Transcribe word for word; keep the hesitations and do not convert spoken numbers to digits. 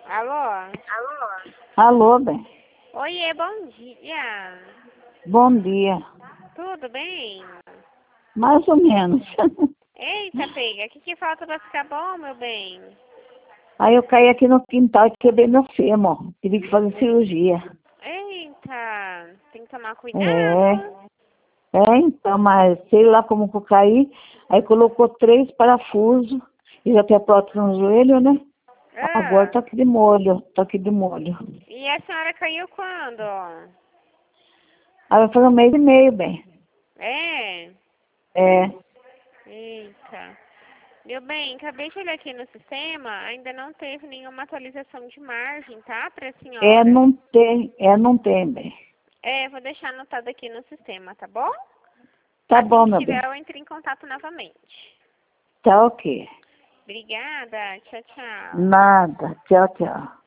Alô? Alô, bem. Oiê, bom dia. Bom dia. Tudo bem? Mais ou menos. Eita, pega, o que, que falta pra ficar bom, meu bem? Aí eu caí aqui no quintal e quebrei meu fêmur. Tive que fazer cirurgia. Eita, tem que tomar cuidado. É. É, então, mas sei lá como que eu caí. Aí colocou três parafusos. E já tem a prótese no joelho, né? Agora Ah, tá aqui de molho. Tá aqui de molho. e a senhora caiu quando? Aí vai fazer um mês e meio, bem. É? É. Eita. Meu bem, acabei de olhar aqui no sistema, ainda não teve nenhuma atualização de margem, tá, pra É, senhora? não tem. É, não tem, bem. É, vou deixar anotado aqui no sistema, tá bom? Tá Assim bom, que meu tiver, bem. eu entro em contato novamente. Tá ok. Obrigada, tchau, tchau. Nada. Tchau, tchau.